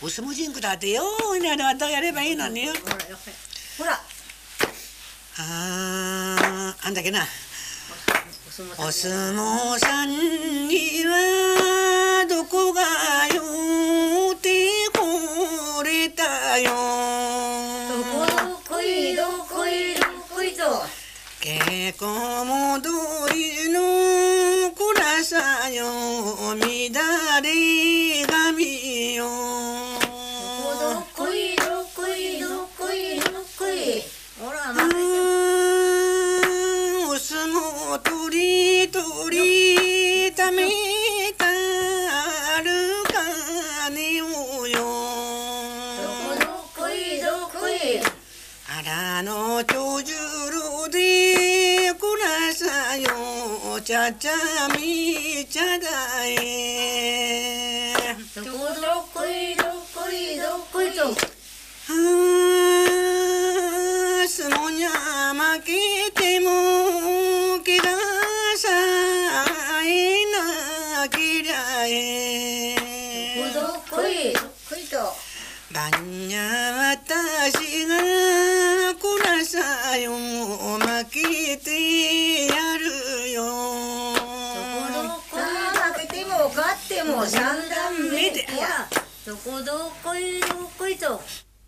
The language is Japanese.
お相撲ジンクだってよね、あれまたやればいいのによ。 ほらあんだっけな、お相撲さんにはどこがよってこれたよ。 どこいどこいどこいと稽古戻りの暗さよ乱れ髪よ。 どこいどこいどこいどこい。ほらお相撲取りためたる金をよ。 どこいどこい。 あらの長十郎でこらさよちゃちゃみちゃだえ。 どこいどこいどこいと。 相撲にゃ負けても怪我さえなけりゃえ。 どこいどこいと。 晩にゃ私がこらさよ負けてやるよ。 負けても勝っても三段目で。ほらどこいどこいと。